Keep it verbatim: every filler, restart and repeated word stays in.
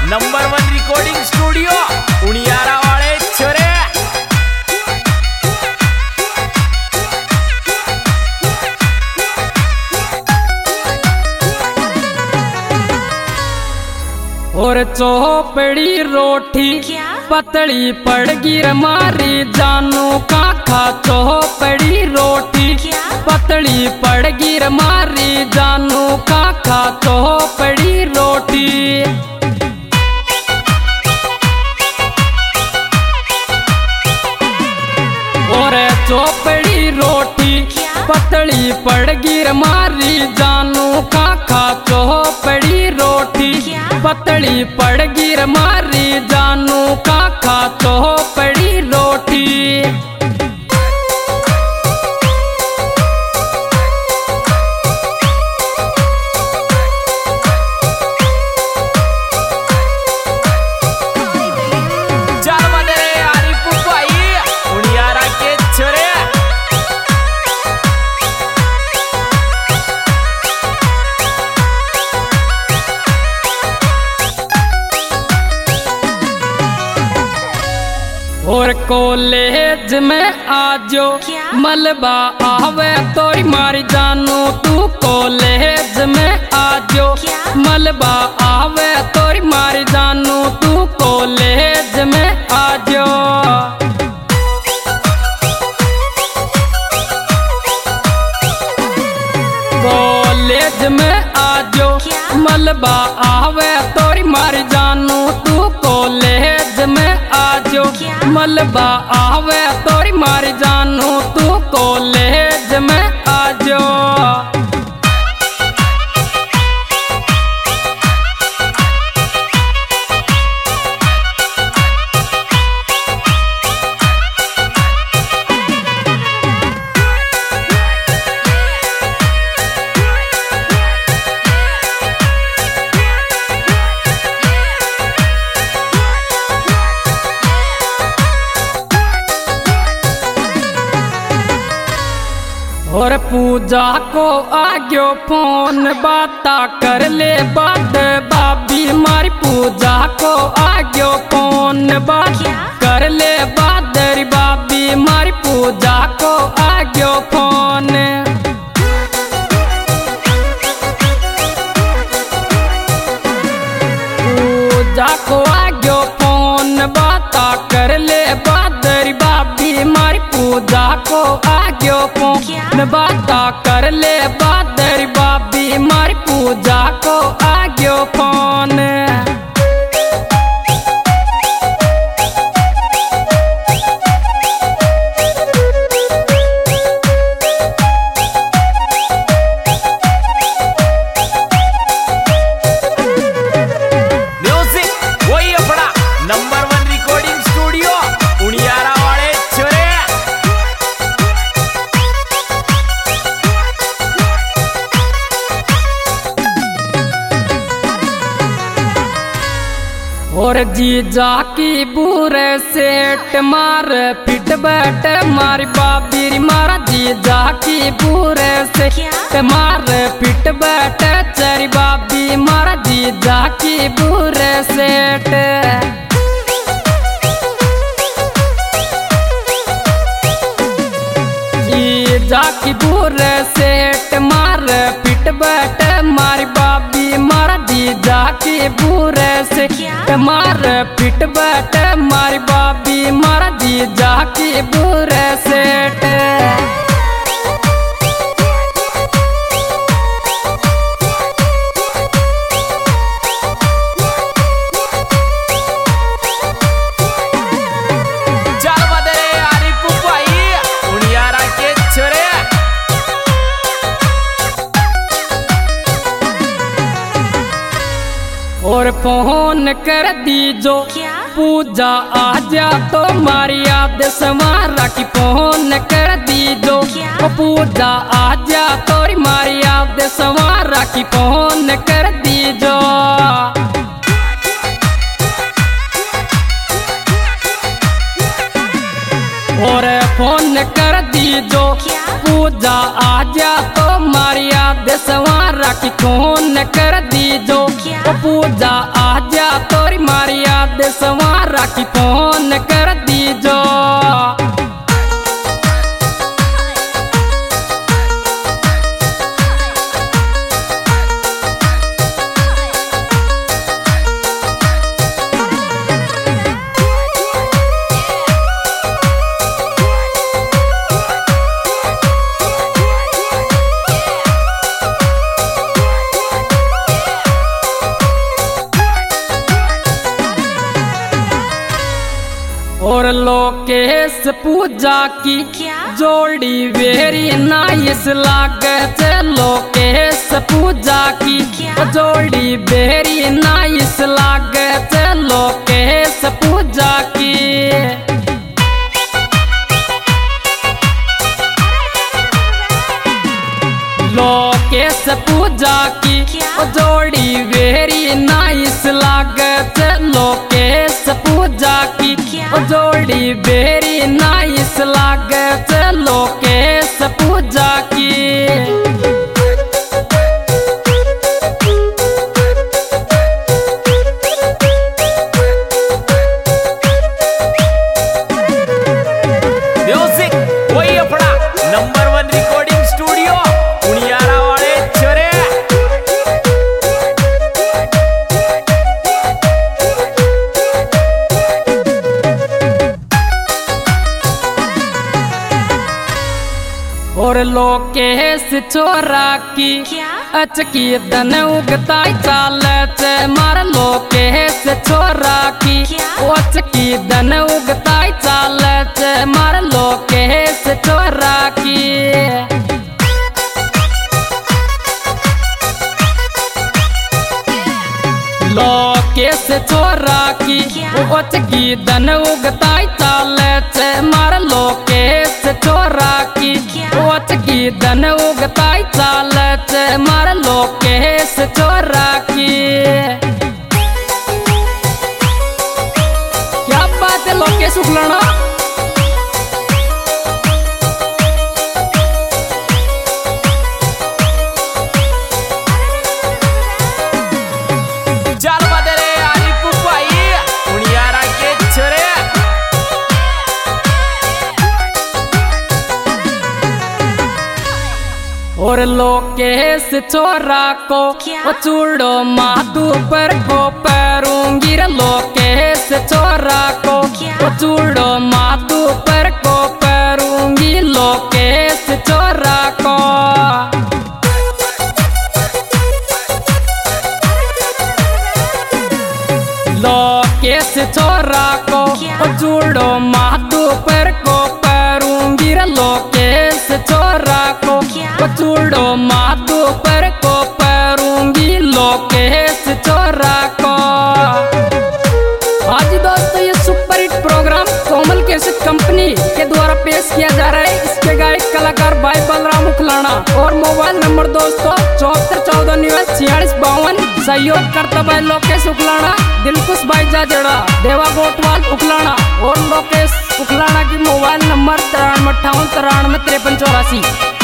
Number one recording studio Uniyara वाले छोरे। और चौपड़ी रोटी पतली पड़गी मारी जानू का खा। चौपड़ी रोटी पतली पड़गी मारी जानू का खा। चौपड़ी रोटी और चौपड़ी रोटी पतली पड़गी मारी जानू का खा। चौपड़ी रोटी पतली पड़गी मारी जानू का खा। चौपड़ी रोटी और कॉलेज में आजो मलबा आवे तोरी मारी जानू। तू कॉलेज में आजो मलबा आवे तोरी मारी जानू। तू कॉलेज में आजो कॉलेज में आजो मलबा आवे तोरी मारी जानू। तू कॉलेज में आजो मलबा आवे तोरी मारी जानू। तू कॉलेज में आजो और पूजा को आग्यो फोन बाता कर ले बात बाबी मारी। पूजा को आग्यो फोन बात कर ले बात री बाबी मारी। पूजा को आग्यो फोन पूजा को आग्यो फोन बाता कर ले बात री बाबी मारी। पूजा को आग्यो फोन बाता कर ले बादरी बाबी मारी। पूजा को आग्यो फोन म्यूजिक वही अपना number one recording studio Uniyara वाले छोरे। और जीजा की बूरे सेट मार पिट बैठ मारी बाबी मारा। जीजा की बूरे सेट मार पिट बैठ चरी बाबी मारा। जीजा की बूरे सेट जीजा की बूरे सेट मार पिट बैठ मारी बाबी मारा। जीजा की बूरे से मार पिट बैठ मारी बाबी मारा। जीजा की बूरे सेट और फोन कर दीजो पूजा आजा तो मारी याद समारा की। फोन कर दीजो पूजा आजा तो मारी याद समारा की। फोन कर दीजो और फोन कर दीजो पूजा आजा तो मारी याद सवारा की। फोन कर दीजो पूजा आजा तोरी मारी याद सवारा की फोन कर दीजो। और लोकेश पूजा की जोड़ी वेरी नाइस लागत। लोकेश पूजा की जोड़ी वेरी नाइस लागत। लोकेश पूजा की लोकेश पूजा की जोड़ी वेरी नाइस लागत। लोकेश पूजा की जोड़ी वेरी नाइस लागत। लोकेश पूजा की म्यूजिक वही अपना number one recording studio Uniyara वाले छोरे। और लोकेश छोरा की अचकी दन उगताई चालत। मार लोकेश छोरा की अचकी दन उगताई चालत। मार लोकेश छोरा की लोकेश छोरा की अचकी दन उगताई चालत। मार लोकेश छोरा की की दन उगताई चालत। मार लोकेश छोरा की क्या बात है लोकेश उगलाना। चल बदरे आरिफ भाई उनियारा के छोरे। और लोकेश छोरा को चूड़ो माधु पर को पैरूंगी। लोकेश छोरा को चूड़ो माधु पर को पैरूंगी। लोकेश छोरा को लोकेश छोरा को चूड़ो माधु पर को पैरूंगी। लोकेश छोरा को चूड़ो माधु पर को पैरूंगी। लोकेश छोरा को आज दोस्तों ये super hit program Komal cassette company के द्वारा पेश किया जा रहा है। इसके गायक कलाकार भाई बलराम उखलाना और मोबाइल नंबर दोस्तों चौहत्तर चौदह निवास छियालीस बावन। सहयोग करता भाई लोकेश उखलाना, दिलकुश भाई जाजड़ा, देवा गोटवाल उखलाना और लोकेश उखलाना की मोबाइल नंबर तिरानवे अट्ठावन तिरानवे तिरपन चौरासी।